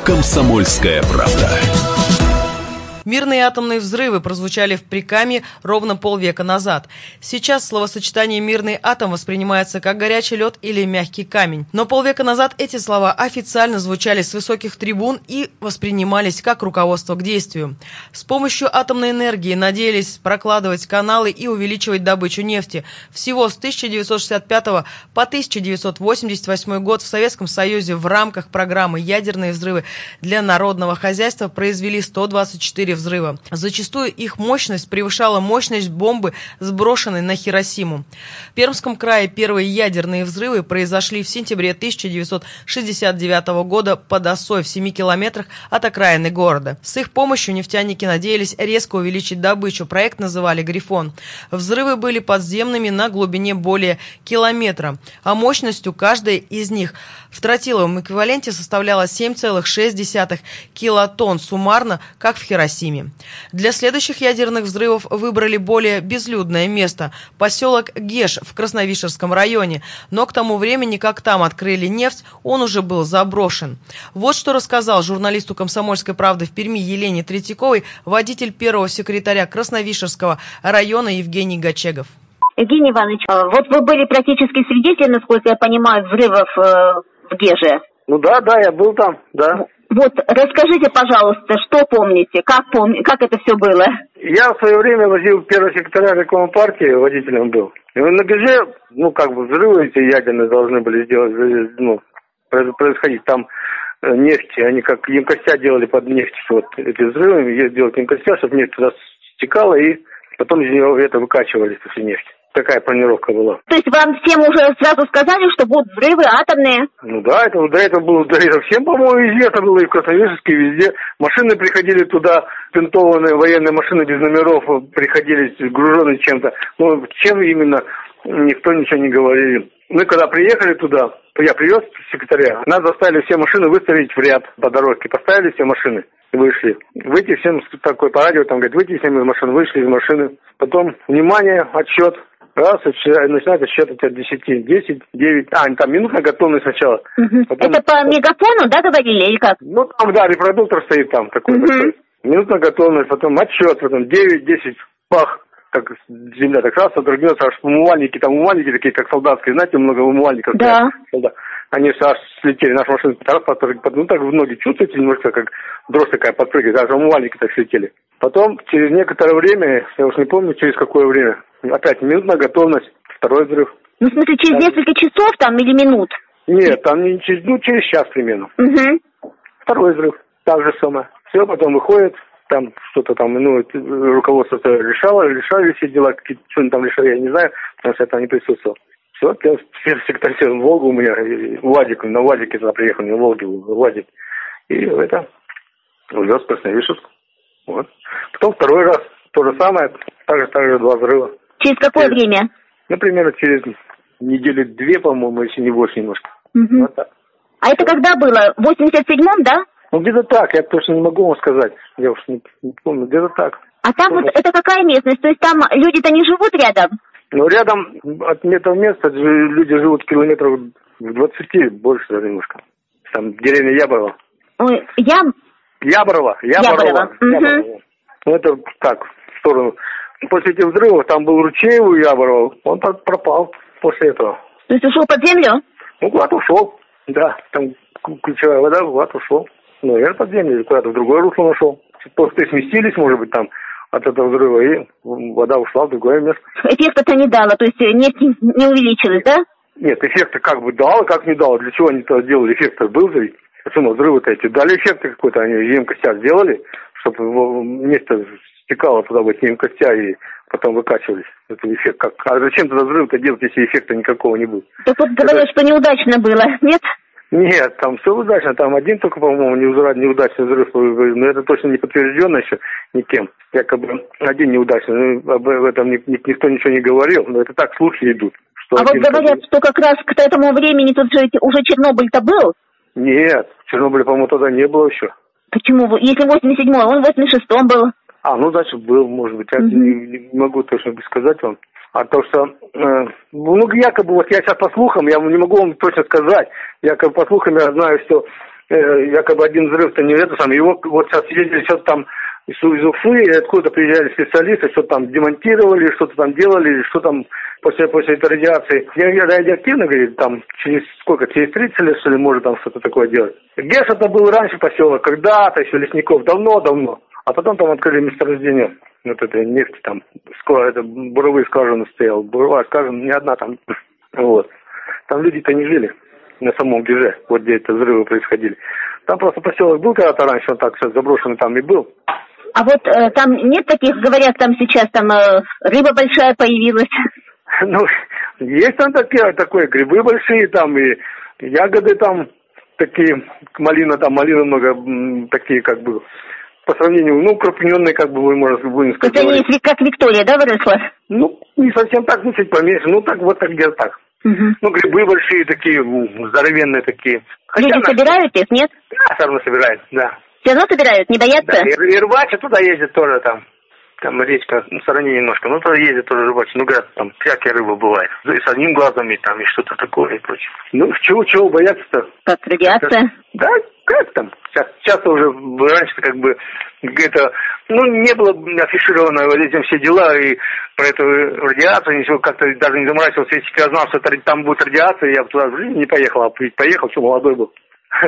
«Комсомольская правда». Мирные атомные взрывы прозвучали в Прикамье ровно полвека назад. Сейчас словосочетание «мирный атом» воспринимается как горячий лед или мягкий камень. Но полвека назад эти слова официально звучали с высоких трибун и воспринимались как руководство к действию. С помощью атомной энергии надеялись прокладывать каналы и увеличивать добычу нефти. Всего с 1965 по 1988 год в Советском Союзе в рамках программы «Ядерные взрывы для народного хозяйства» произвели 124 взрыва. Зачастую их мощность превышала мощность бомбы, сброшенной на Хиросиму. В Пермском крае первые ядерные взрывы произошли в сентябре 1969 года под Осой в 7 километрах от окраины города. С их помощью нефтяники надеялись резко увеличить добычу. Проект называли «Грифон». Взрывы были подземными на глубине более километра, а мощностью каждой из них в тротиловом эквиваленте составляла 7,6 килотонн суммарно, как в Хиросиме. Для следующих ядерных взрывов выбрали более безлюдное место – поселок Геш в Красновишерском районе, но к тому времени, как там открыли нефть, он уже был заброшен. Вот что рассказал журналисту «Комсомольской правды» в Перми Елене Третьяковой водитель первого секретаря Красновишерского района Евгений Гачегов. Евгений Иванович, вот вы были практически свидетелем, насколько я понимаю, взрывов в Геже. Ну да, я был там, да. Вот расскажите, пожалуйста, что помните, как это все было? Я в свое время возил первого секретаря райкома партии, водителем был. И на Геже, взрывы эти ядерные должны были происходить. Там нефть, они как емкостя делали под нефть, вот эти взрывы, делать емкостя, чтобы нефть туда стекала, и потом из нее это выкачивали, после нефти. Такая планировка была. То есть вам всем уже сразу сказали, что будут взрывы атомные? Ну да, это всем, по-моему, известно было и в Красновишерске, и везде. Машины приходили туда, пинтованные военные машины без номеров, приходили груженные чем-то. Ну, чем именно, никто ничего не говорил. Мы когда приехали туда, я привез секретаря, нас заставили все машины выстроить в ряд по дорожке. Поставили все машины, вышли. Выйти всем, такой по радио, там говорит, выйти всем из машин, вышли из машины. Потом, внимание, отсчет. Раз, начинает отсчет от 10, 10, 9, там минутная готовность сначала. Потом... Это по мегафону, да, говорили, или как? Ну, там, да, репродуктор стоит там, такой большой. Минутная готовность, потом отсчет, потом 9, 10, пах, как земля так раз содрогнется, аж умывальники такие, как солдатские, знаете, много умывальников. Да. Они аж слетели, наша машина так в ноги чувствуете немножко, как дрожь такая подпрыгивает, даже умывальники так слетели. Потом, через некоторое время, я уж не помню, через какое время, опять минутная готовность, второй взрыв. Ну, в смысле, через несколько часов там или минут? Нет, там не через час примерно. Второй взрыв, так же самое. Все, потом выходит, там что-то там, руководство решали все дела, что они там решали, я не знаю, потому что я там не присутствовал. Все, первый секретарь сел в Волгу у меня, на УАЗике туда приехал, не в Волге, в УАЗик. И увез в Красновишерск. Вот. Потом второй раз, то же самое, также 2 взрыва. Через какое время? Например, через недели 2, по-моему, если не больше немножко. Вот так. А это когда было? В 87-м, да? Ну, где-то так, я точно не могу вам сказать. Я уж не помню, где-то так. А там вот это какая местность? То есть там люди-то не живут рядом? Ну, рядом от этого места люди живут километров в 20, больше даже немножко. Там деревня Яборово. Ой, Яборово. Ну, это так, в сторону. После этих взрывов там был ручей у Яборова, он пропал после этого. То есть ушел под землю? Ну, куда-то ушел, да. Там ключевая вода, куда-то ушел. Ну, наверное, под землю, или куда-то в другое русло нашел. Посты сместились, может быть, там от этого взрыва, и вода ушла в другое место. Эффекта-то не дало, то есть нефть не увеличилась, да? Нет, эффекта как бы дало, как не дало. Для чего они это сделали? Эффект-то был же. Почему взрывы-то эти? Дали эффект какой-то, они емкостях сделали, чтобы нефть стекала туда в эти емкостя и потом выкачивались. Это эффект. А зачем тогда взрыв-то делать, если эффекта никакого не будет? Так вот говорят, что неудачно было, нет? Нет, там все удачно. Там один только, по-моему, неудачный взрыв. Но это точно не подтверждено еще никем. Якобы один неудачный. Об этом никто ничего не говорил. Но это так, слухи идут. А вот говорят, что как раз к этому времени тут же уже Чернобыль-то был? Нет, Чернобыля, по-моему, тогда не было еще. Почему? Если 87-й, он в 86-м был. Значит, был, может быть. Я не могу точно сказать вам. А то, что, якобы, вот я сейчас по слухам, я не могу вам точно сказать, якобы по слухам я знаю, что якобы один взрыв-то не это самое. Его вот сейчас ездили, что-то там из Уфы, и откуда приезжали специалисты, что-то там демонтировали, что-то там делали, что там после этой радиации. Радиоактивно, говорит, там через 30 лет, что ли, может там что-то такое делать. Геш это был раньше поселок, когда-то еще Лесников, давно-давно. А потом там открыли месторождение вот этой нефти, там, это буровые скважины стоял, буровая скважина, не одна там, вот. Там люди-то не жили на самом Геже, вот где это взрывы происходили. Там просто поселок был когда-то раньше, он так все заброшенный там и был. А вот там нет таких, говорят, там сейчас там рыба большая появилась? Ну, есть там такое, грибы большие там и ягоды там такие, малины много, такие как бы, по сравнению, ну, крупненные, как бы, вы, можно сказать. Это они как Виктория, да, выросла? Ну, не совсем так, ну, чуть поменьше, ну, так, вот так, где-то так. Ну, грибы большие такие, здоровенные такие. Люди собирают их, нет? Да, все равно собирают, да. Все равно собирают, не боятся? Да, и рыбачи туда ездят тоже там. Там речка в стороне немножко, ну, туда ездят тоже рыбачи. Ну, говорят, там всякие рыбы бывают. И с одним глазом, и там, и что-то такое, и прочее. Ну, чего бояться-то? Как, радиация? Да, как там? Часто уже, раньше как бы, это, ну, не было афишировано вот этим все дела, и про эту радиацию, ничего, как-то даже не заморачивался. Если бы я знал, что там будет радиация, я бы туда в жизни не поехал, а поехал, что молодой был.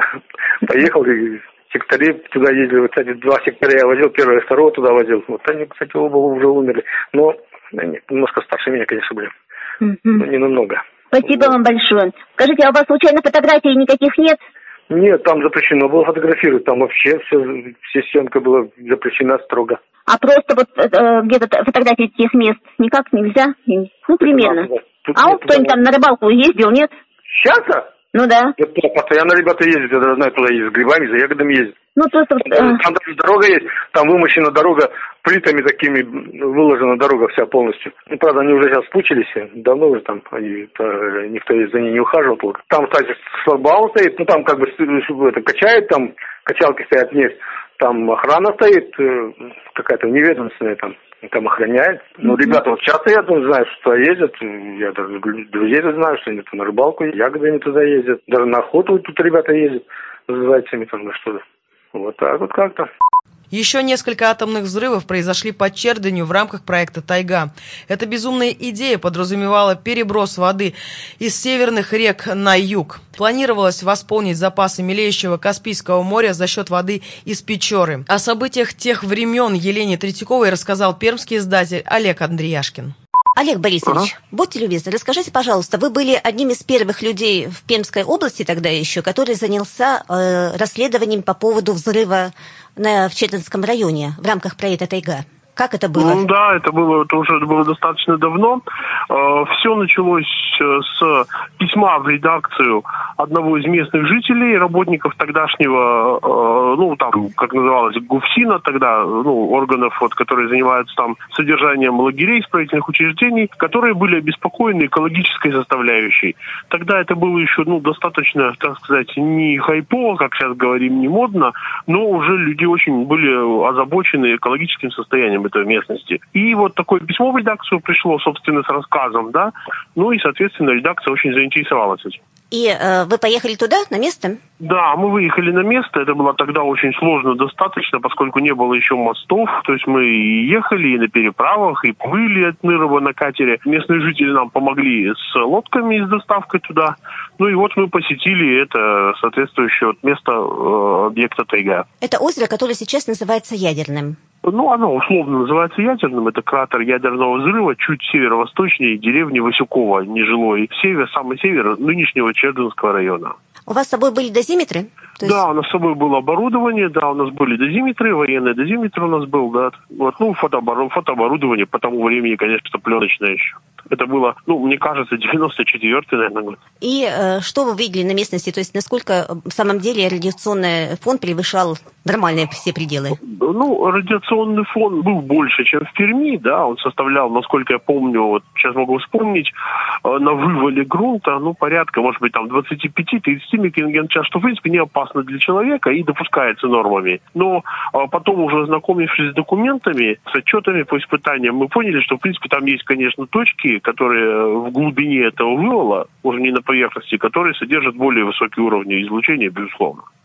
Поехал, и секторы туда ездили. Вот, кстати, 2 сектора я возил, первого и второго туда возил. Вот они, кстати, оба уже умерли. Но они немножко старше меня, конечно, были. Но не намного. Спасибо вам большое. Скажите, а у вас случайно фотографий никаких нет? Нет, там запрещено было фотографировать. Там вообще все съемка была запрещена строго. А просто вот где-то фотографии тех мест никак нельзя? Ну, примерно. А вот кто-нибудь там на рыбалку ездил, нет? Сейчас-то? Ну да. Постоянно ребята ездят, я даже знаю, туда ездят, с грибами, за ягодами ездят. Ну, просто... Там даже дорога есть, там вымощена дорога, плитами такими выложена дорога вся полностью. Ну, правда, они уже сейчас спучились, давно уже там, никто за ней не ухаживал. Там, кстати, шлагбаум стоит, ну, там как бы это качает, там качалки стоят вниз, там охрана стоит, какая-то неведомственная там охраняет. Ну, ребята вот часто, я думаю, знаю, что туда ездят. Я даже друзей знаю, что они там на рыбалку, ягодами туда ездят. Даже на охоту тут ребята ездят с зайцами там на что-то. Вот так вот как-то. Еще несколько атомных взрывов произошли под Чердынью в рамках проекта «Тайга». Эта безумная идея подразумевала переброс воды из северных рек на юг. Планировалось восполнить запасы мелеющего Каспийского моря за счет воды из Печоры. О событиях тех времен Елене Третьяковой рассказал пермский издатель Олег Андреяшкин. Олег Борисович, будьте любезны, расскажите, пожалуйста, вы были одним из первых людей в Пермской области тогда еще, который занялся расследованием по поводу взрыва в Чердынском районе в рамках проекта «Тайга». Как это было? Ну да, это было достаточно давно. Все началось с письма в редакцию одного из местных жителей, работников тогдашнего, ну там, как называлось, ГУФСИНа тогда, ну, органов, вот, которые занимаются там содержанием лагерей, исправительных учреждений, которые были обеспокоены экологической составляющей. Тогда это было еще, ну, достаточно, так сказать, не хайпово, как сейчас говорим, не модно, но уже люди очень были озабочены экологическим состоянием этой местности. И вот такое письмо в редакцию пришло, собственно, с рассказом, да, ну и, соответственно, редакция очень заинтересовалась этим. И вы поехали туда, на место? Да, мы выехали на место. Это было тогда очень сложно достаточно, поскольку не было еще мостов. То есть мы и ехали и на переправах, и плыли от Нырова на катере. Местные жители нам помогли с лодками, с доставкой туда. Ну и вот мы посетили это соответствующее место объекта «Тайга». Это озеро, которое сейчас называется Ядерным. Ну, оно условно называется Ядерным. Это кратер ядерного взрыва чуть северо-восточнее деревни Васюкова, нежилой север, самый север нынешнего Чердынского района. У вас с собой были дозиметры? Да, у нас с собой было оборудование, да, у нас были дозиметры, военный дозиметр у нас был, да. Вот, ну, фотооборудование по тому времени, конечно, пленочное еще. Это было, ну, мне кажется, 94-й, наверное, год. И что вы видели на местности? То есть насколько в самом деле радиационный фон превышал нормальные все пределы? Ну, радиационный фон был больше, чем в Перми, да, он составлял, насколько я помню, вот сейчас могу вспомнить, на вывале грунта, ну, порядка, может быть, там 25-30 микрорентген в час, что, в принципе, не опасно для человека и допускается нормами. Но потом, уже ознакомившись с документами, с отчетами по испытаниям, мы поняли, что, в принципе, там есть, конечно, точки, которые в глубине этого вывала, уже не на поверхности, которые содержат более высокие уровни излучения, безусловно.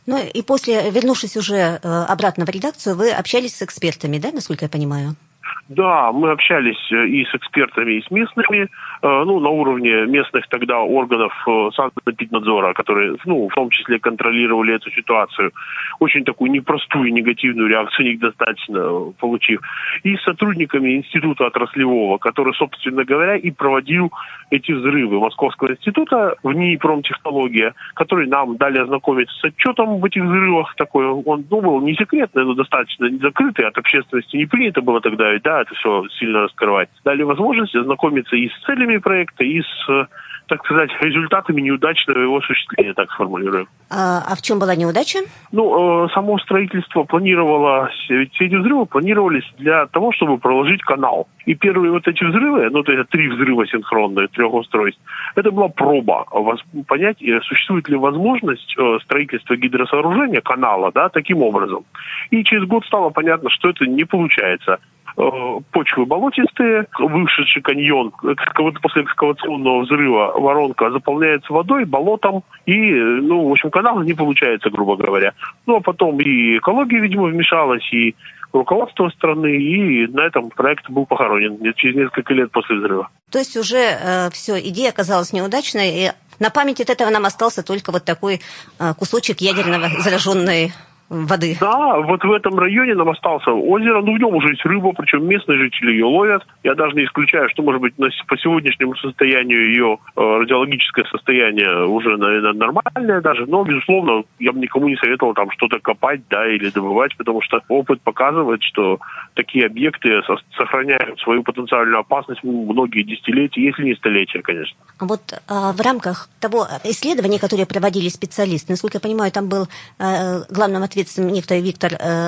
Ну и после, вернувшись уже обратно в редакцию, вы общались с экспертами, да, насколько я понимаю? Да, мы общались и с экспертами, и с местными, на уровне местных тогда органов санэпиднадзора, которые, в том числе контролировали эту ситуацию. Очень такую непростую негативную реакцию недостаточно получив. И с сотрудниками института отраслевого, который, собственно говоря, и проводил эти взрывы Московского института в НИИ «Промтехнология», который нам дали ознакомиться с отчетом в этих взрывах. Такой он был не секретный, но достаточно закрытый, от общественности не принято было тогда, это все сильно раскрывать. Дали возможность ознакомиться и с целями проекта, и с, так сказать, результатами неудачного его осуществления, так сформулируем. А в чем была неудача? Само строительство планировалось, ведь все эти взрывы планировались для того, чтобы проложить канал. И первые вот эти взрывы, это 3 взрыва синхронные, 3 устройств, это была проба понять, существует ли возможность строительства гидросооружения, канала, таким образом. И через год стало понятно, что это не получается. Почвы болотистые, вышедший каньон, после экскавационного взрыва воронка заполняется водой, болотом, и, в общем, канал не получается, грубо говоря. А потом и экология, видимо, вмешалась, и руководство страны, и на этом проект был похоронен через несколько лет после взрыва. То есть уже все, идея оказалась неудачной, и на память от этого нам остался только вот такой кусочек ядерного зараженной воды. Да, вот в этом районе нам остался озеро, в нем уже есть рыба, причем местные жители ее ловят. Я даже не исключаю, что, может быть, по сегодняшнему состоянию ее радиологическое состояние уже, наверное, нормальное даже, но, безусловно, я бы никому не советовал там что-то копать, или добывать, потому что опыт показывает, что такие объекты сохраняют свою потенциальную опасность многие десятилетия, если не столетия, конечно. Вот в рамках того исследования, которое проводили специалисты, насколько я понимаю, там был главным ответственным некто Виктор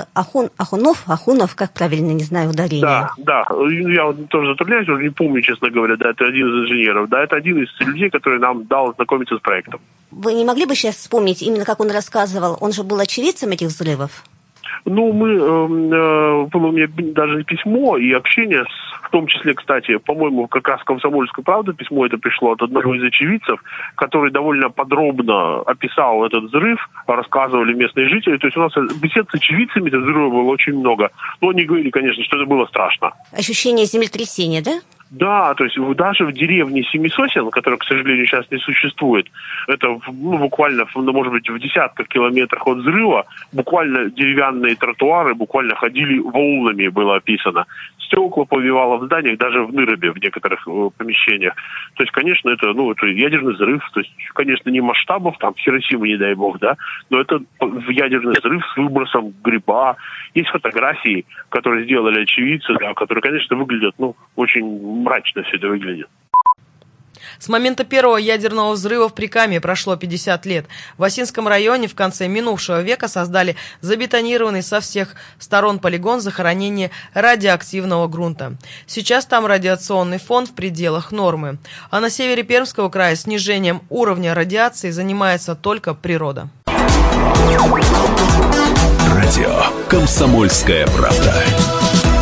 Ахунов, как правильно, не знаю, ударение. Да, я тоже затрудняюсь, уже не помню, честно говоря, это один из инженеров, это один из людей, который нам дал ознакомиться с проектом. Вы не могли бы сейчас вспомнить, именно как он рассказывал, он же был очевидцем этих взрывов? Было у меня даже письмо и общение, в том числе, кстати, по-моему, как раз в «Комсомольскую правду» письмо это пришло от одного из очевидцев, который довольно подробно описал этот взрыв, рассказывали местные жители. То есть у нас бесед с очевидцами этого взрыва было очень много. Но они говорили, конечно, что это было страшно. Ощущение землетрясения, да? Да, то есть даже в деревне Семисосин, которая, к сожалению, сейчас не существует, это буквально, может быть, в десятках километрах от взрыва, буквально деревянные тротуары буквально ходили волнами, было описано. Стекла повивало в зданиях, даже в Ныробе, в некоторых помещениях. То есть, конечно, это ядерный взрыв, то есть, конечно, не масштабов, там, Хиросимы, не дай бог, но это ядерный взрыв с выбросом гриба. Есть фотографии, которые сделали очевидцы, которые, конечно, выглядят, очень мрачно все это выглядит. С момента первого ядерного взрыва в Прикамье прошло 50 лет. В Осинском районе в конце минувшего века создали забетонированный со всех сторон полигон захоронения радиоактивного грунта. Сейчас там радиационный фон в пределах нормы. А на севере Пермского края снижением уровня радиации занимается только природа. Радио «Комсомольская правда».